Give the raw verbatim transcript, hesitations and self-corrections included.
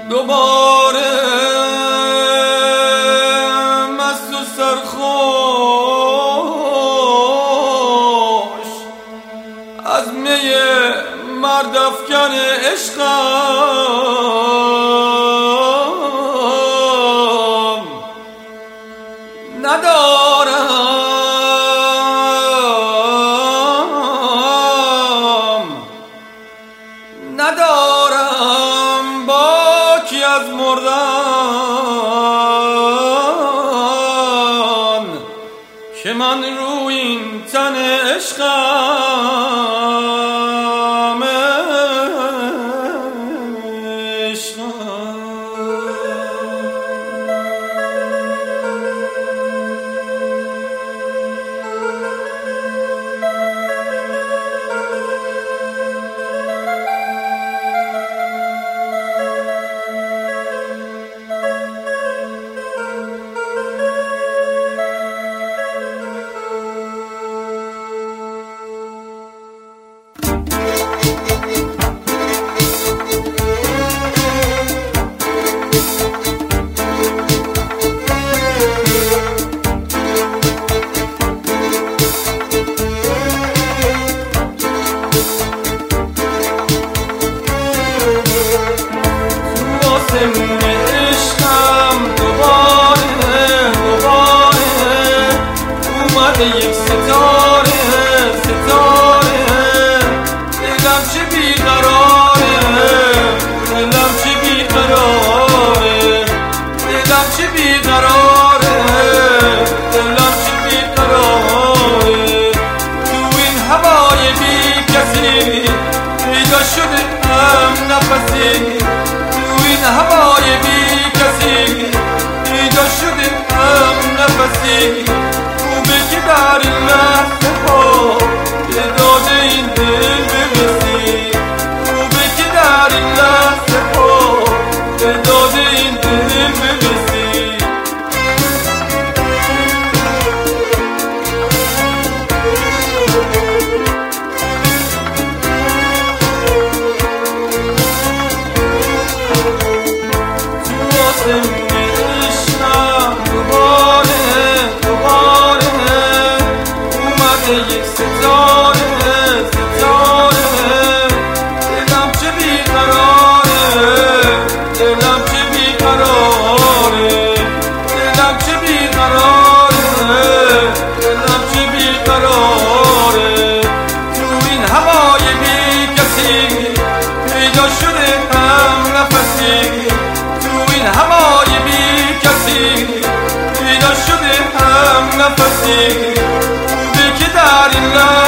دوباره مست و سرخوش از می مرد افکن عشقم ندارم ندارم باکی از مردن که من روی این تن عشقم عشقم عشقم دوباره دوباره اومده یک ستاره ستاره دلم چه بیقراره دلم چه بیقراره دلم چه بیقراره دلم چه بیقراره تو این هوای بی کسی پیدا شده هم نفسی این هوای بی کسی پیدا شده هم نفسی خوبه که در این لحظه ها به داده این دل برسی خوبه که در این لحظه ها به داده این دل برسی عشقم دوباره دوباره اومده یک ستاره ستاره دلم چه بیقراره دلم چه بیقراره دلم چه بیقراره دلم چه بیقراره تو این هوای بی کسی پیدا شده هم نفسی هوای بی کسی پیدا شده هم نفسی خوبه که در این